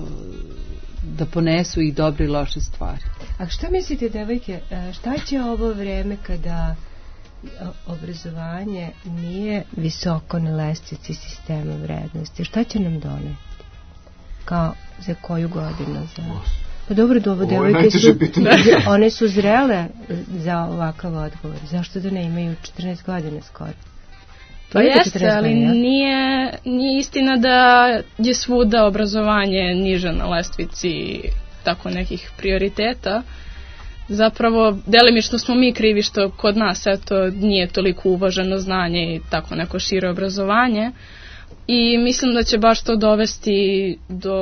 da ponesu i dobre i loše stvari. A šta mislite, devojke, šta će ovo vreme kada obrazovanje nije visoko na lestvici sistema vrednosti? Šta će nam doneti? Kao za koju godinu? Za... Pa dobro, dobro, devojke su, one su zrele za ovakav odgovor. Zašto da ne imaju četrnaest godina skoro? Pa jeste, ali nije, nije istina da je svuda obrazovanje niže na lestvici tako nekih prioriteta. Zapravo, delimično smo mi krivi što kod nas eto, nije toliko uvaženo znanje i tako neko šire obrazovanje. I mislim da će baš to dovesti do,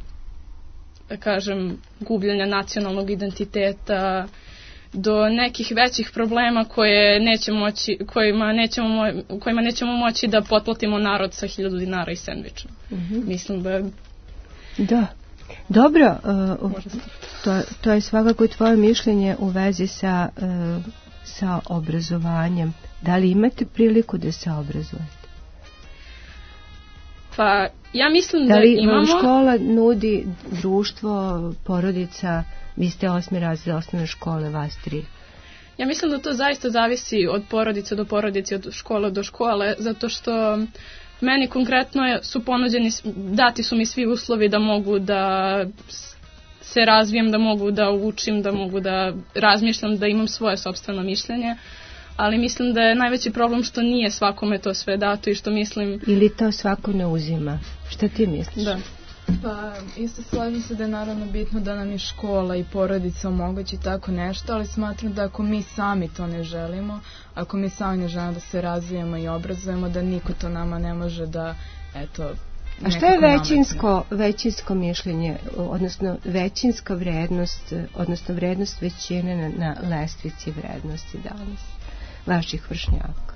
da kažem, gubljenja nacionalnog identiteta, do nekih većih problema koje neće moći, kojima, nećemo, kojima nećemo moći da potplatimo narod sa hiljadu dinara i sendviča. Mm-hmm. Mislim da... Da. Dobro, uh, to, to je svakako tvoje mišljenje u vezi sa, uh, sa obrazovanjem. Da li imate priliku da se obrazujete? Pa, ja mislim da, da li imamo... škola nudi društvo, porodica, vi ste osmi razred osnovne škole, vas tri? Ja mislim da to zaista zavisi od porodice do porodice, od škole do škole, zato što meni konkretno su ponuđeni, dati su mi svi uslovi da mogu da se razvijem, da mogu da učim, da mogu da razmišljam, da imam svoje sopstveno mišljenje, ali mislim da je najveći problem što nije svakome to sve dato i što mislim... Ili to svako ne uzima. Šta ti misliš? Da. Pa isto slažem se da je naravno bitno da nam i škola i porodica omogući tako nešto, ali smatram da ako mi sami to ne želimo, ako mi sami ne želimo da se razvijemo i obrazujemo, da niko to nama ne može da, eto... A šta je većinsko, većinsko mišljenje, odnosno većinska vrednost, odnosno vrednost većine na, na lestvici vrednosti danas, vaših vršnjaka?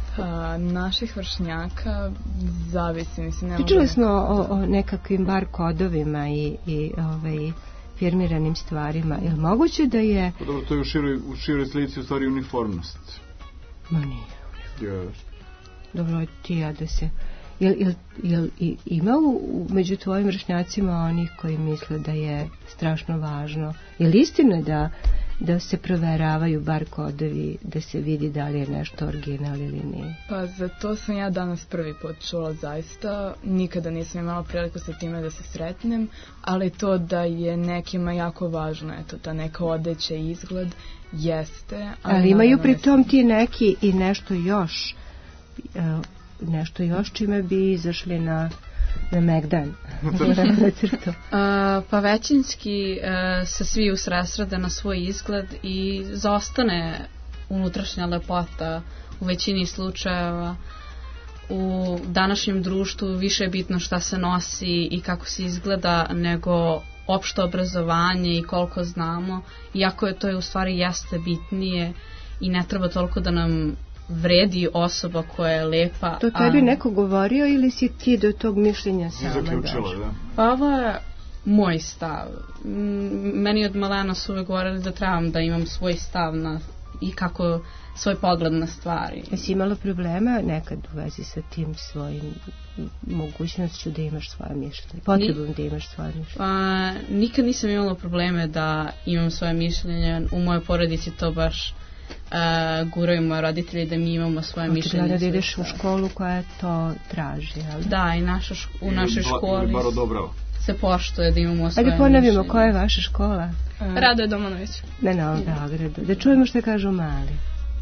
Pa, naših vršnjaka zavisi, mislim, ne Pričali smo o, o nekakvim bar kodovima i, i ovaj, firmiranim stvarima. Je li moguće da je... Pa dobro, to je u široj, u široj slici u stvari uniformnost. Ma nije. Yes. Dobro, ti ja da se... Jel, jel, jel ima u, među tvojim vršnjacima onih koji misle da je strašno važno? Je li istina da, da se proveravaju bar kodovi, da se vidi da li je nešto original ili nije? Pa za to sam ja danas prvi put čula zaista. Nikada nisam imala priliku sa time da se sretnem, ali to da je nekima jako važno, eto, ta neka odeća i izgled jeste. Ali, ali imaju pri tom ti neki i nešto još... Uh, nešto još čime bi izašli na, na Megdan. na crtu. A, pa većinski a, se svi usresrede na svoj izgled i zaostane unutrašnja lepota u većini slučajeva. U današnjem društvu više je bitno šta se nosi i kako se izgleda nego opšte obrazovanje i koliko znamo, iako je to je u stvari jeste bitnije i ne treba toliko da nam vredi osoba koja je lepa. To tebi a... neko govorio ili si ti do tog mišljenja sama zaključila, da? Pa ovo je moj stav. Meni od malena su uvek govorili da trebam da imam svoj stav na, i kako svoj pogled na stvari. Jesi imala problema nekad u vezi sa tim svojim mogućnošću da imaš svoje mišljenje? Potrebom Ni... da imaš svoje mišljenje? Pa nikad nisam imala probleme da imam svoje mišljenje. U mojoj porodici to baš Uh, guraju moji roditelji da mi imamo svoje Oči mišljenje. Očigledno da ideš u školu koja to traži, ali? Da, i naša ško- u našoj školi se poštuje da imamo svoje mišljenje. Ajde ponavimo, koja je vaša škola? Uh, Radoje Domanović. Na Novom Beogradu. Da čujemo što kažu mali.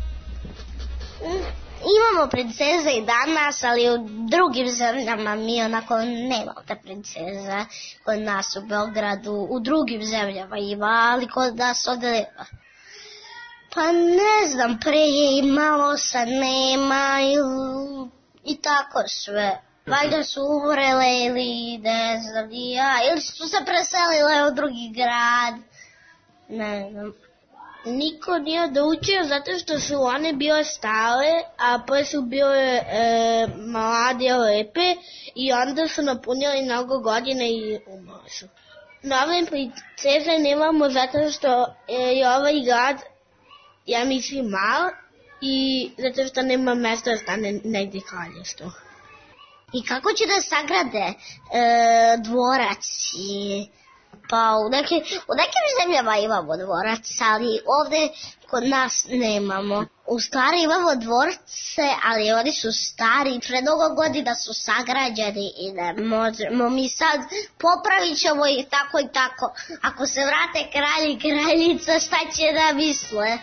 Imamo princeze i danas, ali u drugim zemljama mi onako nemamo te princeze. Kod nas u Beogradu, u drugim zemljama ima, ali kod nas ovdje nema. Pa ne znam, pre je imalo, sad nema i, i tako sve. Valjda su umrele ili ne znam ni ja, ili su se preselile u drugi grad. Ne znam. Niko nije doučio zato što su one bile stale, a pa su bile e, mlade, lepe i onda su napunjali mnogo godine i umrli su. Nove princeze nemamo zato što je ovaj grad, ja mislim, mal i zato što nema mesta da stane negdje kraljevstvo. I kako će da sagrade e, dvorac i... Pa u, neke, u nekim zemljama imamo dvorac, ali ovdje kod nas nemamo. U stvari imamo dvorce, ali oni su stari, pre mnogo godina su sagrađeni i ne možemo mi sad, popravit ćemo ih tako i tako. Ako se vrate kralj i kraljica, šta će da misle?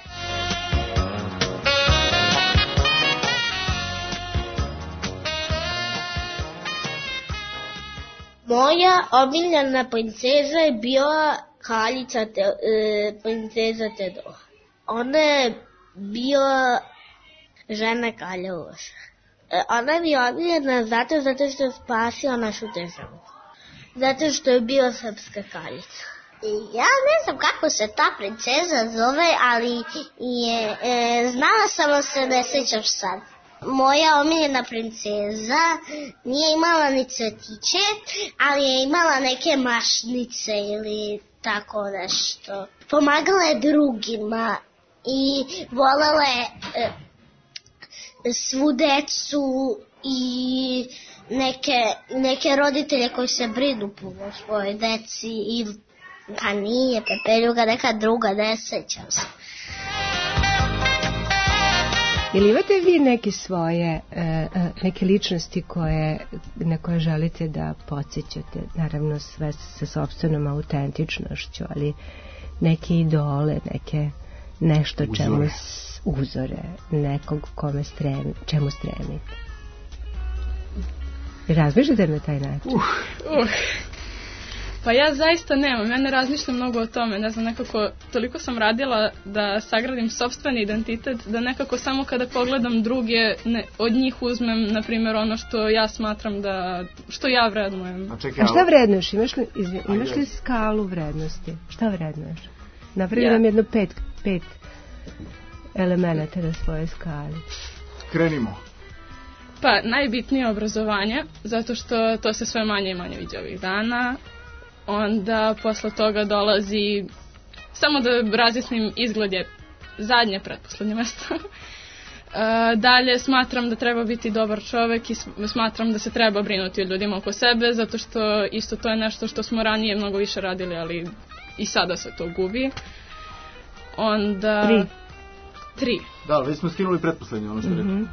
Moja omiljena princeza je bila kraljica te, e, princeza Teodora. Ona je bila žena kralja Uroša. E, ona mi je omiljena zato, zato što je spasila našu državu. Zato što je bila srpska kraljica. I ja ne znam kako se ta princeza zove, ali je, e, znala sam da se ne sjećam sad. Moja omiljena princeza nije imala ni cvetiće, ali je imala neke mašnice ili tako nešto. Pomagala je drugima i voljela je e, svu decu i neke, neke roditelje koji se brinu puno svojoj deci. I, pa nije Pepeljuga, neka druga, ne sećam se. Ili imate vi neke svoje, neke ličnosti koje, na koje želite da podsjećate, naravno sve sa sopstvenom autentičnošću, ali neke idole, neke nešto uzore. čemu uzore, nekog kome stremi, čemu stremite? Razmišljate na taj način? Uh, uh. Pa ja zaista nemam, ja ne razmišljam mnogo o tome, ne znam, nekako toliko sam radila da sagradim sopstveni identitet, da nekako samo kada pogledam druge, ne, od njih uzmem, na primjer, ono što ja smatram da, što ja vrednujem. A, čekaj, A šta vrednuješ? Imaš li, izvim, imaš li skalu vrednosti? Šta vrednuješ? Napravi nam ja. jedno pet, pet elemenata na svojoj skali. Krenimo. Pa najbitnije obrazovanje, zato što to se sve manje i manje vidi ovih dana. Onda posle toga dolazi, samo da razjasnim, izgled je zadnje pretposlednje mesto. Dalje smatram da treba biti dobar čovek i smatram da se treba brinuti o ljudima oko sebe, zato što isto to je nešto što smo ranije mnogo više radili, ali i sada se to gubi. Onda... Tri. Tri. Da, već smo skinuli pretposlednje, ono što je rekao.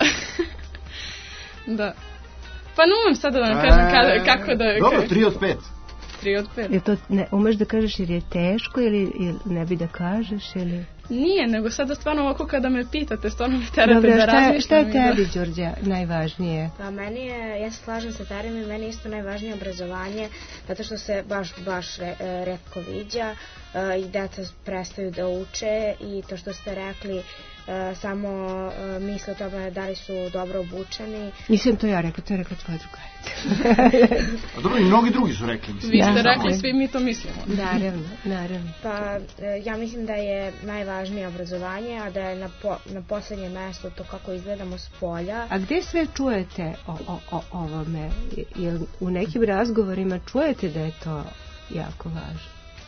Da. Pa ne umem sada da vam kažem kada, kako da... Dobro, tri od pet. Tri od pet. Je to, ne, umeš da kažeš jer je teško ili, ili ne bi da kažeš ili... Nije, nego sada stvarno ovako kada me pitate, stvarno me terate da šta, razmišljam. Šta je tebi, Đorđe, najvažnije? Pa meni je, ja se slažem sa Terim, meni je isto najvažnije obrazovanje, zato što se baš, baš re, retko viđa i deca prestaju da uče i to što ste rekli, Uh, samo uh, misle o tome da li su dobro obučeni. Nisam to ja rekla, to je rekla tvoja drugarica. A dobro, i mnogi drugi su rekli. Mislim. Vi ste da, rekli, svi mi to mislimo. Naravno, naravno. Pa uh, ja mislim da je najvažnije obrazovanje, a da je na, po, na poslednje mesto to kako izgledamo s polja. A gde sve čujete o, o, o ovome? Jel u nekim razgovorima čujete da je to jako važno?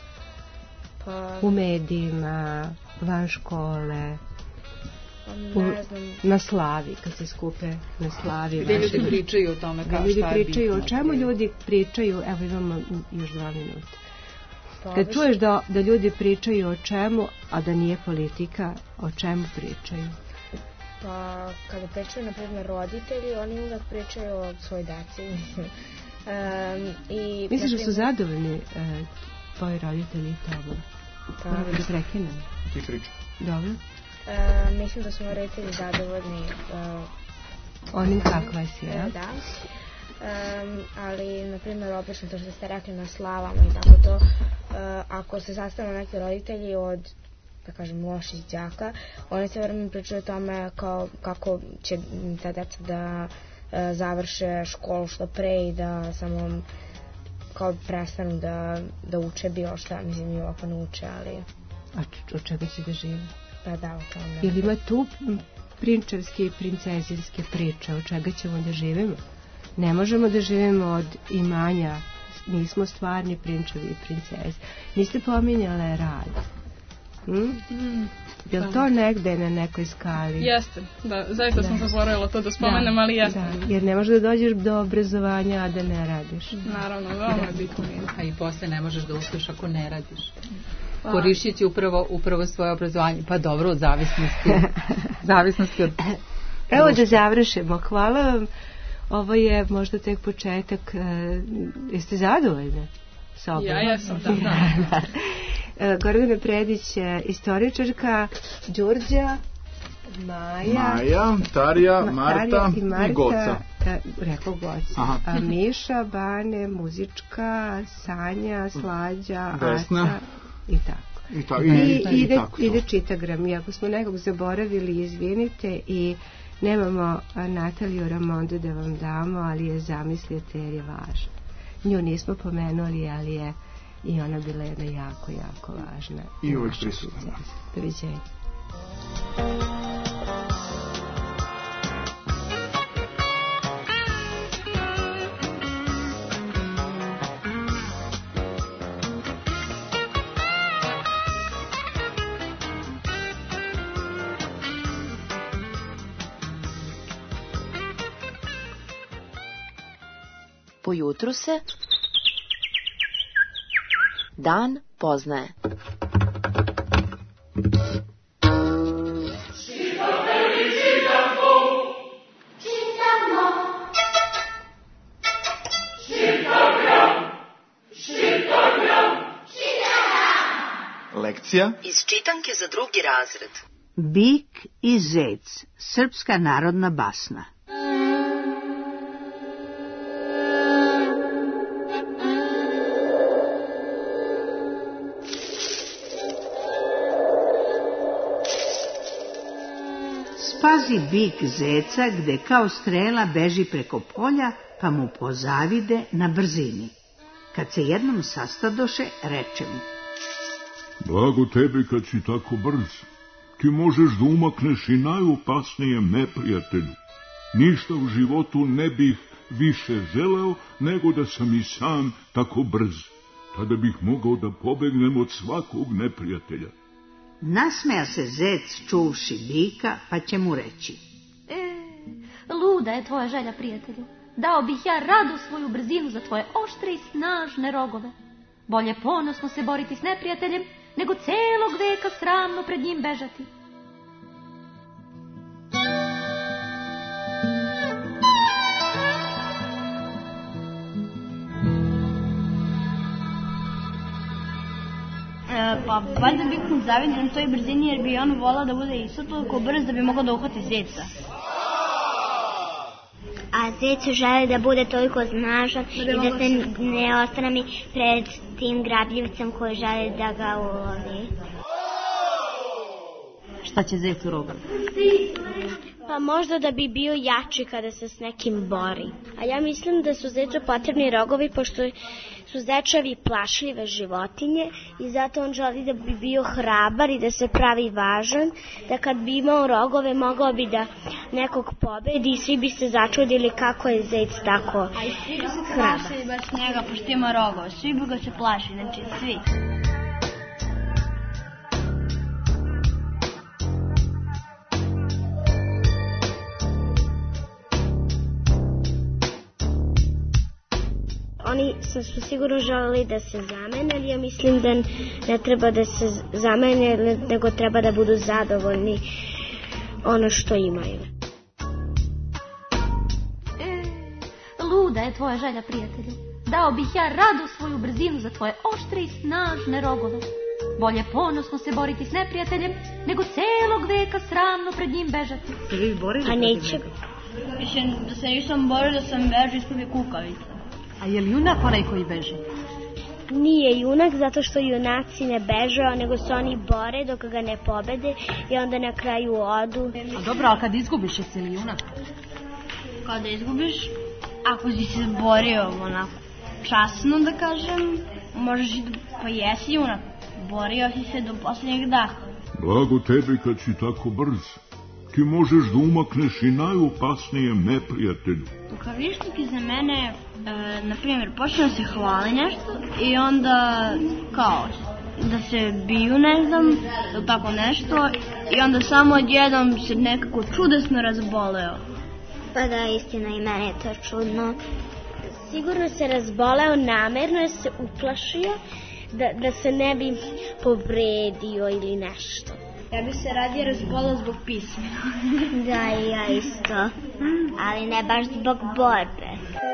Pa... U medijima, van škole... U, na slavi, kad se skupe na slavi. Gde ljudi pričaju o tome kao šta je bitno. Ljudi pričaju, o čemu ljudi pričaju, evo imamo još dva minuta. Kad čuješ da, da ljudi pričaju o čemu, a da nije politika, o čemu pričaju? Pa kada pričaju, na primjer, roditelji, oni uvijek pričaju o svoj deci. um, i, Misliš da su zadovoljni uh, tvoji roditelji i tobom? Pa, moram da prekinem. Ti priča. Dobro. Uh, mislim da su roditelji zadovoljni uh, onim kakva si, ja? Da. Um, ali, na primjer, obično to što ste rekli na slavama i tako to, uh, ako se sastanu neki roditelji od, da kažem, loših đaka, oni se vrlo pričaju o tome kao, kako će ta deca da uh, završe školu što pre i da samo kao prestanu da, da uče bilo šta, mislim i ovako ne uče, ali... A od čega će da žive? Pa da, o tome. Ili ima tu prinčevske i princezinske priče, od čega ćemo da živimo? Ne možemo da živimo od imanja, nismo stvarni prinčevi i princeze. Niste pominjale rad. Hm? Mm, je li to negde na nekoj skali? Jeste, da, zaista da. sam zaboravila to da spomenem, da, ali jeste. Da, jer ne možeš da dođeš do obrazovanja, a da ne radiš. Naravno, veoma je bitno. A i posle ne možeš da uspeš ako ne radiš. Pa. Korišćići upravo, upravo svoje obrazovanje. Pa dobro, od zavisnosti. zavisnosti od... Evo da završimo. Hvala vam. Ovo je možda tek početak. E, jeste zadovoljne? Sobom? Ja, ja sam, da. da. e, Gordana Predić, istoričarka, Đurđa, Maja, Maja, Tarija, Ma, Marta, Tarija i, Marta, i Goca. E, rekao Goca. A Miša, Bane, muzička, Sanja, Slađa, Vesna. Aca i tako. I, ta, i, I, i, ide, i tako ide čitagram. I ako smo nekog zaboravili, izvinite, i nemamo Nataliju Ramondu da vam damo, ali je zamislite jer je važna. Nju nismo pomenuli, ali je i ona bila jedna jako, jako važna. I uvijek prisutna. Doviđenja. Po jutru se dan poznaje. Lekcija iz čitanke za drugi razred. Bik i zec, srpska narodna basna. Spazi bik zeca gde kao strela beži preko polja, pa mu pozavide na brzini. Kad se jednom sastadoše, reče mu: Blago tebi kad si tako brz, ti možeš da umakneš i najopasnijem neprijatelju. Ništa u životu ne bih više želeo nego da sam i sam tako brz. Tada bih mogao da pobegnem od svakog neprijatelja. Nasmeja se zec čuvši bika, pa će mu reći: E, luda je tvoja želja, prijatelju. Dao bih ja rado svoju brzinu za tvoje oštre i snažne rogove. Bolje ponosno se boriti s neprijateljem, nego celog veka sramno pred njim bežati. Pa valjda bih mu zavidio na toj brzini, jer bi on volao da bude isto toliko brz da bi mogao da uhvati zeca. A zec želi da bude toliko snažan i da se ne ostrami pred tim grabljivcem koji želi da ga ulovi. Šta će zec urobiti? Pa možda da bi bio jači kada se s nekim bori. A ja mislim da su zecu potrebni rogovi, pošto su zečevi plašljive životinje i zato on želi da bi bio hrabar i da se pravi važan, da kad bi imao rogove mogao bi da nekog pobedi i svi bi se začudili kako je zec tako hrabar. A i svi bi se plašili baš njega pošto ima rogove, svi bi ga se plašili, znači svi. Oni su sigurno želeli da se zamene, ali ja mislim da ne treba da se zamene, nego treba da budu zadovoljni ono što imaju. E, luda je tvoja želja, prijatelju. Dao bih ja rado svoju brzinu za tvoje oštre i snažne rogove. Bolje ponosno se boriti s neprijateljem, nego celog veka sramno pred njim bežati. Ste vi borili? A neće. Mislim da se nisam borio da sam bežao ispod kukavica. A je li junak onaj koji beže? Nije junak zato što junaci ne beže, nego se oni bore dok ga ne pobede i onda na kraju odu. A dobro, ali kad izgubiš, jesi li junak? Kada izgubiš, ako si se borio onako časno, da kažem, možeš i da, pa jesi junak. Borio si se do posljednjeg daha. Blago tebi kad si tako brz. Ti možeš da umakneš i najopasnijem neprijatelju. Kavišnik iza mene, e, na primjer, počne da se hvali nešto i onda kao da se biju, ne znam, ili tako nešto, i onda samo odjednom se nekako čudesno razboleo. Pa da, istina, i mene je to čudno. Sigurno se razboleo namerno, jer se uplašio da, da se ne bi povredio ili nešto. Ja bi se radije razbolao zbog pisma. Da, i ja isto. Ali ne baš zbog borbe.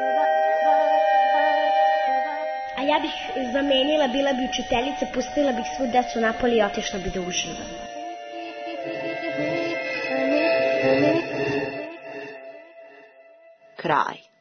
A ja bih zamenila, bila bi učiteljica, pustila bih svu decu napolje i otišla bi da uživa. Kraj.